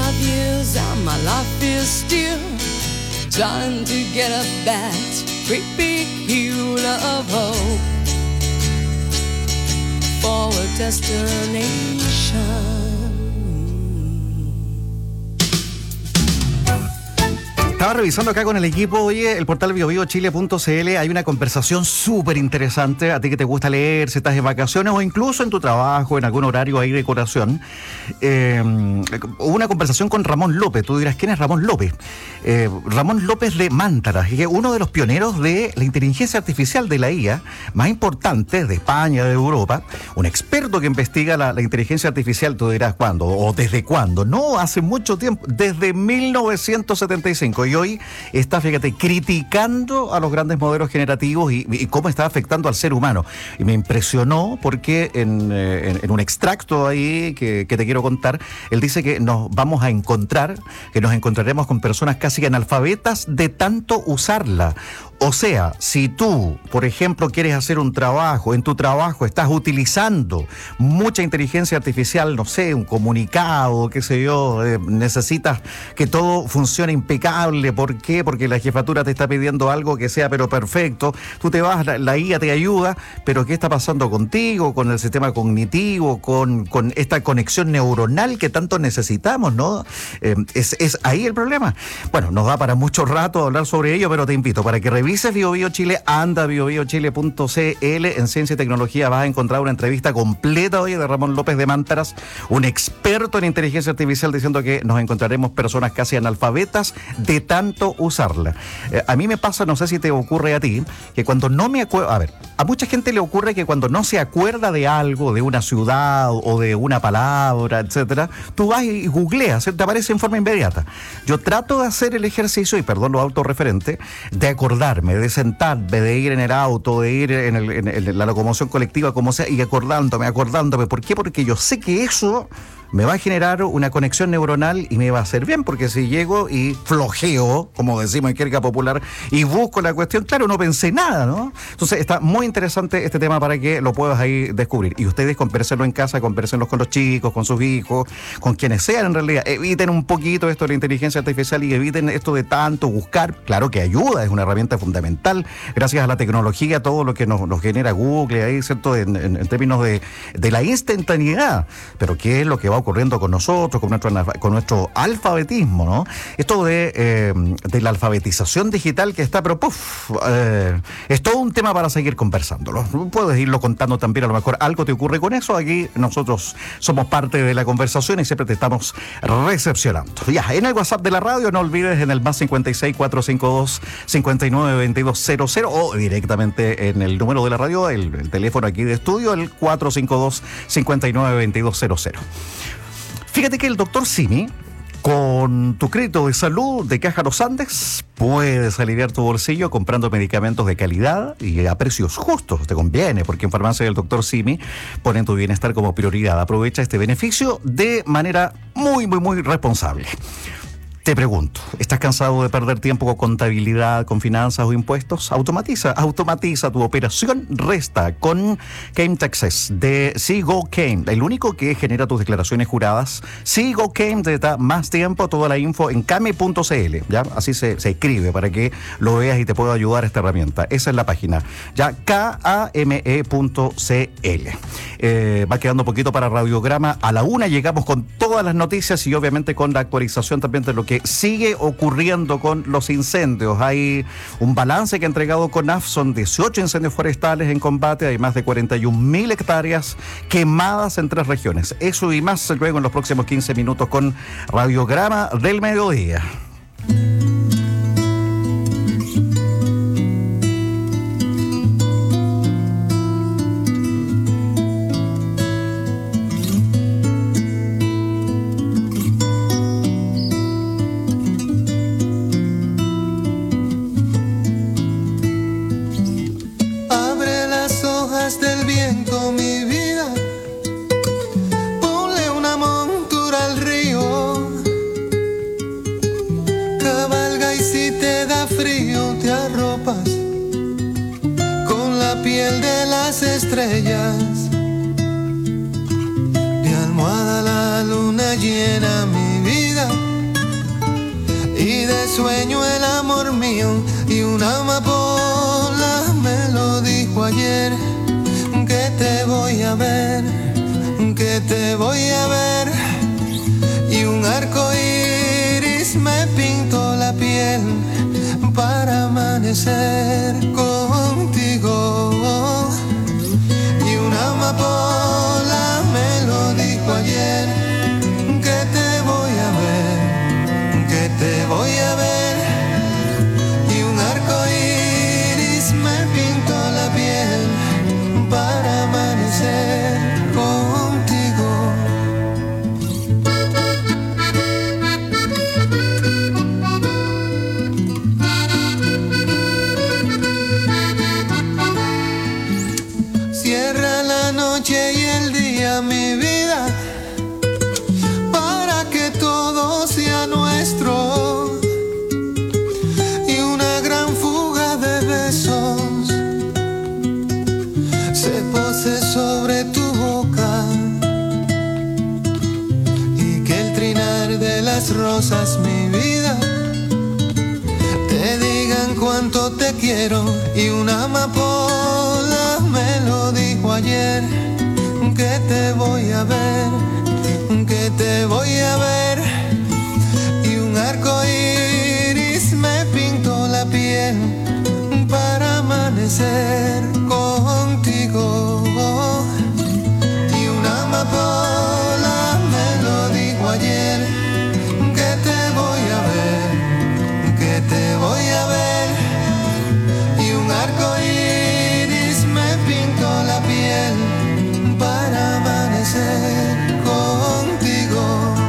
five years and my life is still trying to get up that great big hill of hope for a destination. Estaba revisando acá con el equipo, oye, el portal bio bio chile punto c l, hay una conversación súper interesante, a ti que te gusta leer, si estás de vacaciones o incluso en tu trabajo, en algún horario ahí de colación. Eh, hubo una conversación con Ramón López, tú dirás, ¿quién es Ramón López? Eh, Ramón López de Mántara, que es uno de los pioneros de la inteligencia artificial de la I A, más importantes de España, de Europa, un experto que investiga la, la inteligencia artificial, tú dirás, ¿cuándo? ¿O desde cuándo? No, hace mucho tiempo, desde mil novecientos setenta y cinco. Y hoy está, fíjate, criticando a los grandes modelos generativos y, y cómo está afectando al ser humano. Y me impresionó porque en, en, en un extracto ahí que, que te quiero contar, él dice que nos vamos a encontrar, que nos encontraremos con personas casi analfabetas de tanto usarla. O sea, si tú, por ejemplo, quieres hacer un trabajo, en tu trabajo estás utilizando mucha inteligencia artificial, no sé, un comunicado, qué sé yo, eh, necesitas que todo funcione impecable. ¿Por qué? Porque la jefatura te está pidiendo algo que sea pero perfecto. Tú te vas, la, la I A te ayuda, pero ¿qué está pasando contigo, con el sistema cognitivo, con, con esta conexión neuronal que tanto necesitamos, ¿no? Eh, es, es ahí el problema. Bueno, nos da para mucho rato hablar sobre ello, pero te invito para que revises Bio Bio Chile, anda a bio bio chile punto c l. En Ciencia y Tecnología vas a encontrar una entrevista completa hoy de Ramón López de Mántaras, un experto en inteligencia artificial, diciendo que nos encontraremos personas casi analfabetas de tanto usarla. Eh, a mí me pasa, no sé si te ocurre a ti, que cuando no me acuerdo, a ver, a mucha gente le ocurre que cuando no se acuerda de algo, de una ciudad o de una palabra, etcétera, tú vas y googleas, te aparece en forma inmediata. Yo trato de hacer el ejercicio, y perdón lo autorreferente, de acordarme, de sentarme, de ir en el auto, de ir en, el, en, en la locomoción colectiva, como sea, y acordándome, acordándome. ¿Por qué? Porque yo sé que eso me va a generar una conexión neuronal y me va a hacer bien, porque si llego y flojeo, como decimos en jerga popular, y busco la cuestión, claro, no pensé nada, ¿no? Entonces está muy interesante este tema para que lo puedas ahí descubrir. Y ustedes conversenlo en casa, conversenlo con los chicos, con sus hijos, con quienes sean en realidad. Eviten un poquito esto de la inteligencia artificial y eviten esto de tanto buscar. Claro que ayuda, es una herramienta fundamental, gracias a la tecnología, todo lo que nos, nos genera Google ahí, ¿cierto? En, en, en términos de, de la instantaneidad. Pero ¿qué es lo que va ocurriendo con nosotros, con nuestro, con nuestro alfabetismo, ¿no? Esto de, eh, de la alfabetización digital que está, pero puff, eh, es todo un tema para seguir conversándolo. Puedes irlo contando también, a lo mejor algo te ocurre con eso. Aquí nosotros somos parte de la conversación y siempre te estamos recepcionando. Ya, en el WhatsApp de la radio, no olvides, en el más cincuenta y seis, cuatrocientos cincuenta y dos, cincuenta y nueve, veintidós cero cero, o directamente en el número de la radio, el, el teléfono aquí de estudio, el cuatrocientos cincuenta y dos, cincuenta y nueve, veintidós cero cero. Fíjate que el doctor Simi, con tu crédito de salud de Caja Los Andes, puedes aliviar tu bolsillo comprando medicamentos de calidad y a precios justos. Te conviene, porque en Farmacia del doctor Simi ponen tu bienestar como prioridad. Aprovecha este beneficio de manera muy, muy, muy responsable. Te pregunto, ¿estás cansado de perder tiempo con contabilidad, con finanzas o impuestos? Automatiza, automatiza tu operación Resta con Kame Taxes de Sigo Kame, el único que genera tus declaraciones juradas. Sigo Kame te da más tiempo, toda la info en kame punto c l, ¿ya? Así se, se escribe para que lo veas y te pueda ayudar esta herramienta. Esa es la página, ya, K A M E punto C L. Eh, va quedando poquito para Radiograma. A la una llegamos con todas las noticias y obviamente con la actualización también de lo que sigue ocurriendo con los incendios. Hay un balance que ha entregado CONAF, son dieciocho incendios forestales en combate, hay más de cuarenta y un mil hectáreas quemadas en tres regiones. Eso y más luego en los próximos quince minutos con Radiograma del Mediodía. Del viento, mi vida, ponle una montura al río, cabalga y si te da frío te arropas con la piel de las estrellas, de almohada la luna llena, mi vida. sueño el amor mío y una amapola me lo dijo ayer, que te voy a ver, que te voy a ver, y un arco iris me pintó la piel para amanecer contigo, y una amapola me lo dijo ayer, que te voy a ver, que te voy a ver, y un arco iris me pintó la piel para amanecer contigo. Cierra la noche y el día, mi vida, para que todo sea nuestro, y una gran fuga de besos se pose sobre tu boca, y que el trinar de las rosas, mi vida, te digan cuánto te quiero, y una amapola me lo dijo ayer, que te voy a ver, que te voy a ver, y un arco iris me pintó la piel para amanecer contigo, y una amapola me lo dijo ayer, que te voy a ver, que te voy a ver, y un arco iris me pintó la piel para amanecer contigo.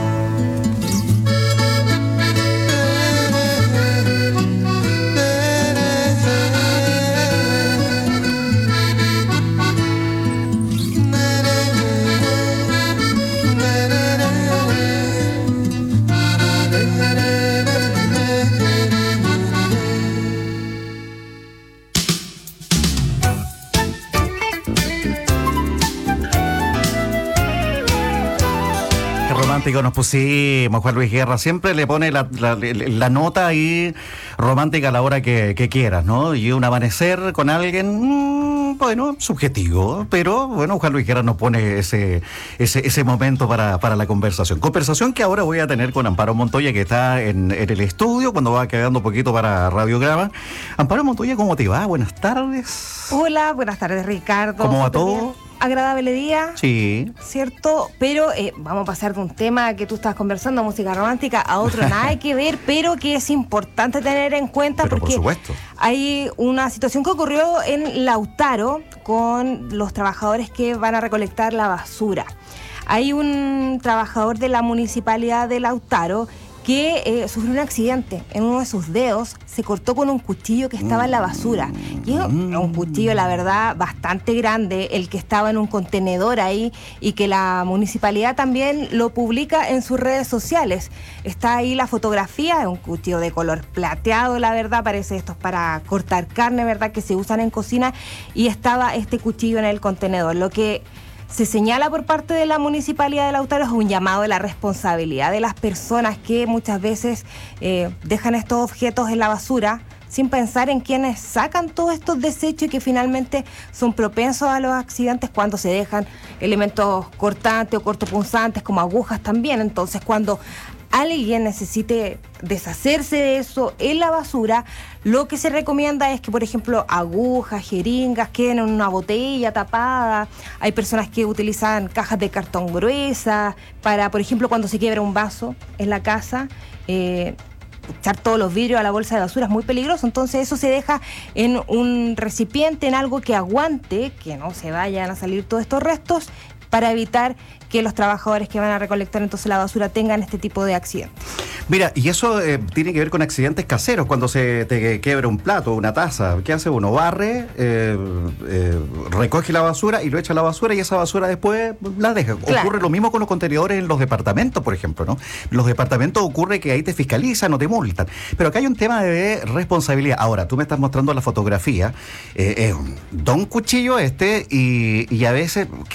Romántico nos pusimos, Juan Luis Guerra siempre le pone la, la, la nota ahí romántica a la hora que, que quieras, ¿no? Y un amanecer con alguien, mmm, bueno, subjetivo, pero bueno, Juan Luis Guerra nos pone ese, ese, ese momento para, para la conversación. Conversación que ahora voy a tener con Amparo Montoya, que está en, en el estudio, cuando va quedando un poquito para Radiograma. Amparo Montoya, ¿cómo te va? Buenas tardes. Hola, buenas tardes, Ricardo. ¿Cómo va ¿Súper todo? bien? Agradable día. Sí. ¿Cierto? Pero eh, vamos a pasar de un tema que tú estás conversando, música romántica, a otro nada que ver, pero que es importante tener en cuenta. Pero porque por supuesto. hay una situación que ocurrió en Lautaro con los trabajadores que van a recolectar la basura. Hay un trabajador de la municipalidad de Lautaro que eh, sufrió un accidente. En uno de sus dedos se cortó con un cuchillo que estaba en la basura. Y es un cuchillo, la verdad, bastante grande, el que estaba en un contenedor ahí, y que la municipalidad también lo publica en sus redes sociales. Está ahí la fotografía, es un cuchillo de color plateado, la verdad, parece estos para cortar carne, ¿verdad?, que se usan en cocina, y estaba este cuchillo en el contenedor. Lo que se señala por parte de la Municipalidad de Lautaro es un llamado de la responsabilidad de las personas que muchas veces eh, dejan estos objetos en la basura sin pensar en quienes sacan todos estos desechos y que finalmente son propensos a los accidentes cuando se dejan elementos cortantes o cortopunzantes como agujas también. Entonces, cuando alguien necesite deshacerse de eso en la basura, lo que se recomienda es que, por ejemplo, agujas, jeringas queden en una botella tapada. Hay personas que utilizan cajas de cartón gruesas para, por ejemplo, cuando se quiebra un vaso en la casa, eh, echar todos los vidrios a la bolsa de basura es muy peligroso. Entonces eso se deja en un recipiente, en algo que aguante, que no se vayan a salir todos estos restos, para evitar que los trabajadores que van a recolectar entonces la basura tengan este tipo de accidentes. Mira, y eso eh, tiene que ver con accidentes caseros, cuando se te quiebra un plato, una taza. ¿Qué hace uno? Barre, eh, eh, recoge la basura y lo echa a la basura, y esa basura después la deja. Claro. Ocurre lo mismo con los contenedores en los departamentos, por ejemplo, ¿no? En los departamentos ocurre que ahí te fiscalizan o te multan. Pero acá hay un tema de responsabilidad. Ahora, tú me estás mostrando la fotografía, eh, es un don cuchillo este, y, y a veces quiere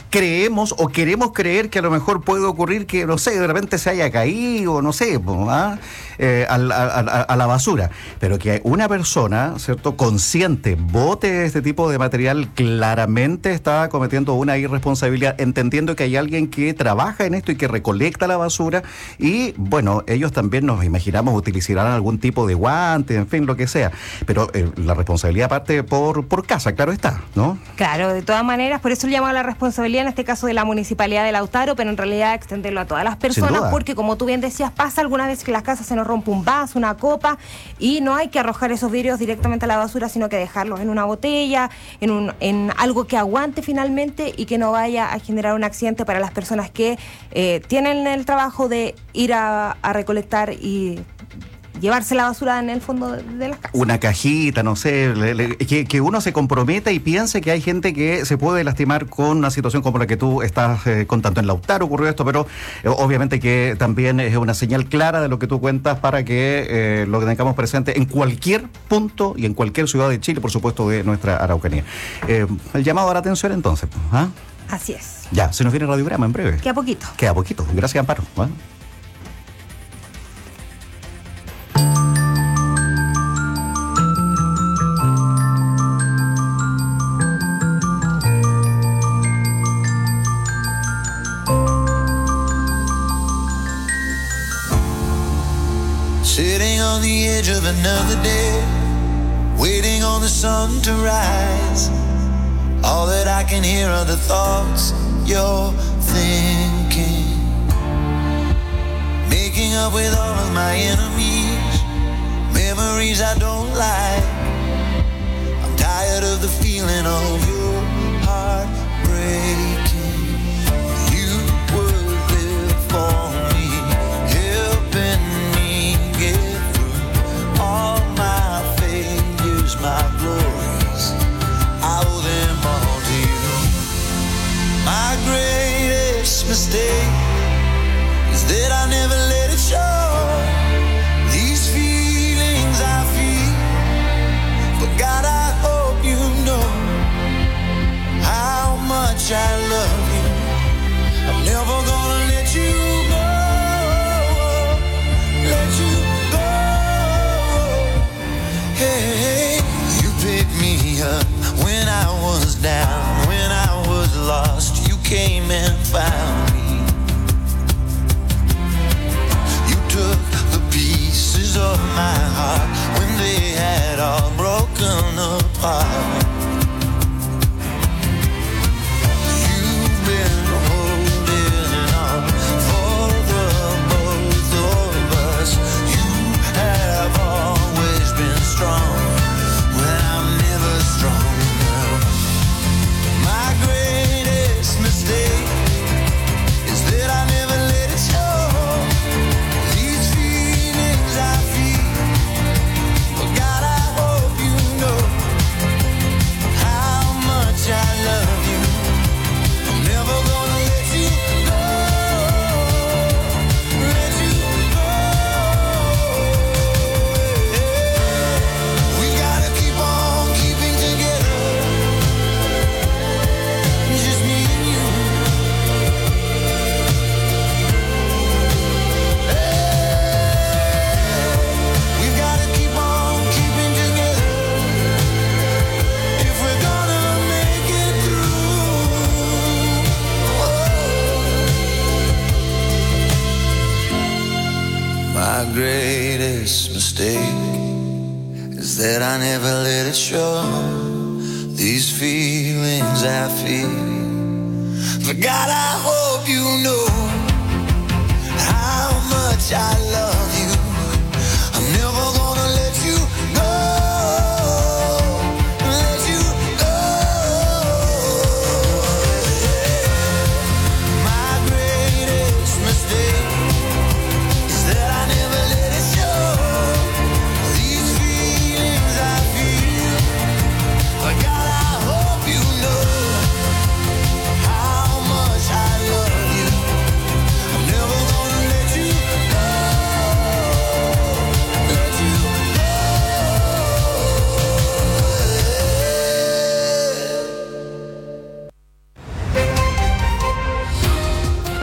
creemos o queremos creer que a lo mejor puede ocurrir que, no sé, de repente se haya caído, no sé, ¿ah? eh, a, a, a, a la basura. Pero que una persona, ¿cierto?, consciente, bote este tipo de material, claramente está cometiendo una irresponsabilidad, entendiendo que hay alguien que trabaja en esto y que recolecta la basura. Y, bueno, ellos también nos imaginamos utilizarán algún tipo de guante, en fin, lo que sea. Pero eh, la responsabilidad parte por, por casa, claro está, ¿no? Claro, de todas maneras, por eso el llamado a la responsabilidad en este caso de la Municipalidad de Lautaro, pero en realidad extenderlo a todas las personas, porque como tú bien decías, pasa alguna vez que en las casas se nos rompe un vaso, una copa, y no hay que arrojar esos vidrios directamente a la basura, sino que dejarlos en una botella, en, un, en algo que aguante finalmente y que no vaya a generar un accidente para las personas que eh, tienen el trabajo de ir a, a recolectar y llevarse la basura en el fondo de las casas. Una cajita, no sé, le, le, que, que uno se comprometa y piense que hay gente que se puede lastimar con una situación como la que tú estás eh, contando. En Lautaro ocurrió esto, pero eh, obviamente que también es una señal clara de lo que tú cuentas para que eh, lo tengamos presente en cualquier punto y en cualquier ciudad de Chile, por supuesto, de nuestra Araucanía. Eh, el llamado a la atención entonces, ¿ah? Así es. Ya, se nos viene Radiograma en breve. Queda poquito. Queda poquito. Gracias, Amparo. ¿Ah? Sitting on the edge of another day, waiting on the sun to rise. All that I can hear are the thoughts you're thinking. Making up with all of my enemies, memories I don't like. I'm tired of the feeling of your heart breaking. You were there for me, helping me get through all my failures, my glories. I owe them all to you. My greatest mistake is that I never let it show. These feelings I feel, but God, I hope you know how much I love you. I'm never gonna let you go, let you go. Hey, you picked me up when I was down, when I was lost. You came and found me. You took the pieces of my heart when they had all broken apart. You've been holding on for the both of us. You have always been strong when I'm never strong enough. My greatest mistake is that I never let it show. These feelings I feel, but God, I hope you know how much I love you. I'm never gonna let you go, let you go. We gotta keep on keeping together, just me and you. We gotta keep on keeping together if we're gonna make it through. My greatest mistake is that I never let it show. These feelings I feel, but God, I hope you know how much I love you. I'm never gonna let you go, let you go. My greatest mistake is that I never let it show. These feelings I feel, but God, I hope you know how much I love you. I'm never gonna let you go.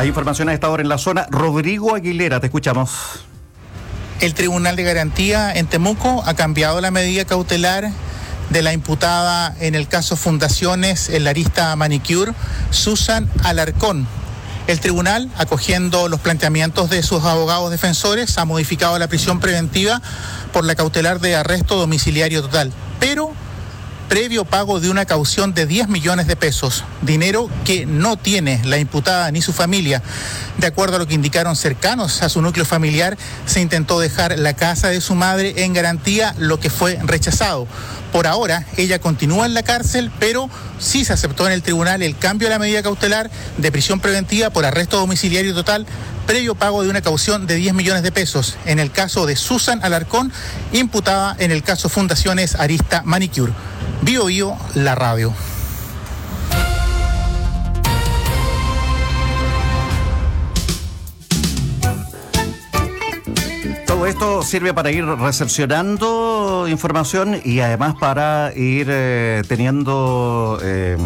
Hay información a esta hora en la zona. Rodrigo Aguilera, te escuchamos. El Tribunal de Garantía en Temuco ha cambiado la medida cautelar de la imputada en el caso Fundaciones en la arista Manicure, Susan Alarcón. El tribunal, acogiendo los planteamientos de sus abogados defensores, ha modificado la prisión preventiva por la cautelar de arresto domiciliario total, pero previo pago de una caución de diez millones de pesos, dinero que no tiene la imputada ni su familia. De acuerdo a lo que indicaron cercanos a su núcleo familiar, se intentó dejar la casa de su madre en garantía, lo que fue rechazado. Por ahora, ella continúa en la cárcel, pero sí se aceptó en el tribunal el cambio de la medida cautelar de prisión preventiva por arresto domiciliario total, previo pago de una caución de diez millones de pesos, en el caso de Susan Alarcón, imputada en el caso Fundaciones Arista Manicure. Bio Bio, la radio. Todo esto sirve para ir recepcionando información y además para ir eh, teniendo eh,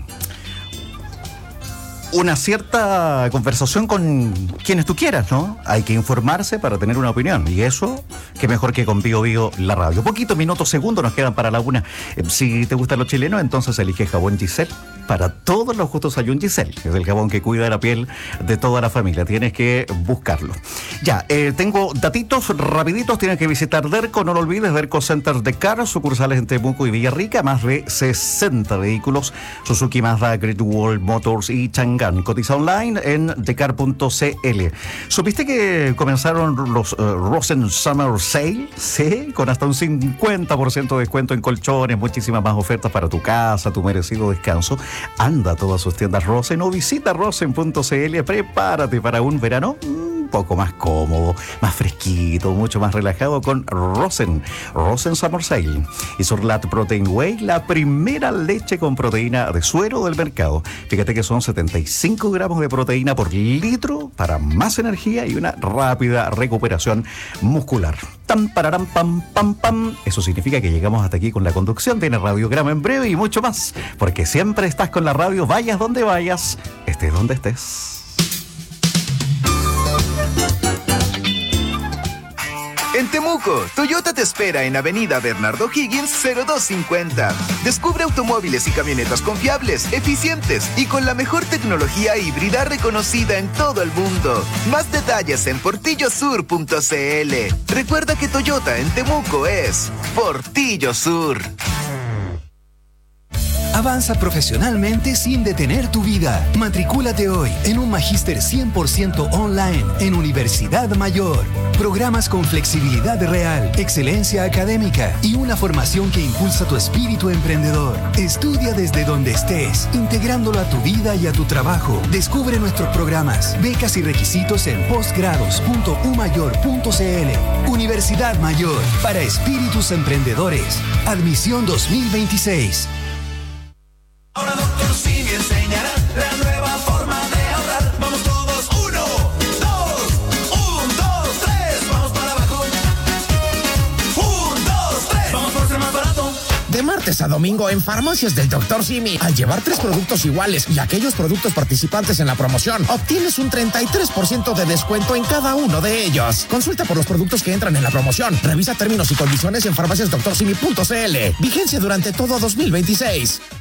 una cierta conversación con quienes tú quieras, ¿no? Hay que informarse para tener una opinión, y eso, qué mejor que con Bio Bio, la radio. Poquitos minutos, segundos nos quedan para la una. Eh, si te gustan los chilenos, entonces elige jabón Giselle. Para todos los gustos hay un Giselle, es el jabón que cuida la piel de toda la familia. Tienes que buscarlo. Ya, eh, tengo datitos rapiditos. Tienes que visitar Derco, no lo olvides, Derco Center de Car, sucursales en Temuco y Villarrica, más de sesenta vehículos, Suzuki, Mazda, Great Wall Motors y Chang'an. Cotiza online en decar punto c l. ¿Supiste que comenzaron los uh, Rosen Summer Sale? Sí, con hasta un cincuenta por ciento de descuento en colchones, muchísimas más ofertas para tu casa, tu merecido descanso. Anda a todas sus tiendas Rosen o visita rosen punto c l. Prepárate para un verano un poco más cómodo, más fresquito, mucho más relajado con Rosen. Rosen Summer Sale. Y Surlat Protein Whey, la primera leche con proteína de suero del mercado. Fíjate que son setenta y cinco gramos de proteína por litro para más energía y una rápida recuperación muscular. Tam, pararam, pam, pam, pam. Eso significa que llegamos hasta aquí con la conducción. Tiene radiograma en breve y mucho más, porque siempre estás con la radio, vayas donde vayas, estés donde estés. En Temuco, Toyota te espera en Avenida Bernardo Higgins cero dos cincuenta. Descubre automóviles y camionetas confiables, eficientes y con la mejor tecnología híbrida reconocida en todo el mundo. Más detalles en portillo sur punto c l. Recuerda que Toyota en Temuco es Portillo Sur. Avanza profesionalmente sin detener tu vida. Matricúlate hoy en un magíster cien por ciento online en Universidad Mayor. Programas con flexibilidad real, excelencia académica y una formación que impulsa tu espíritu emprendedor. Estudia desde donde estés, integrándolo a tu vida y a tu trabajo. Descubre nuestros programas, becas y requisitos en postgrados punto u mayor punto c l. Universidad Mayor, para espíritus emprendedores. Admisión dos mil veintiséis. Ahora Doctor Simi enseñará la nueva forma de ahorrar. Vamos todos, uno, dos, un, dos, tres, vamos para abajo. Un, dos, tres, vamos por ser más barato. De martes a domingo en Farmacias del Doctor Simi, al llevar tres productos iguales y aquellos productos participantes en la promoción, obtienes un treinta y tres por ciento de descuento en cada uno de ellos. Consulta por los productos que entran en la promoción. Revisa términos y condiciones en farmacias doctor simi punto c l. Vigencia durante todo dos mil veintiséis.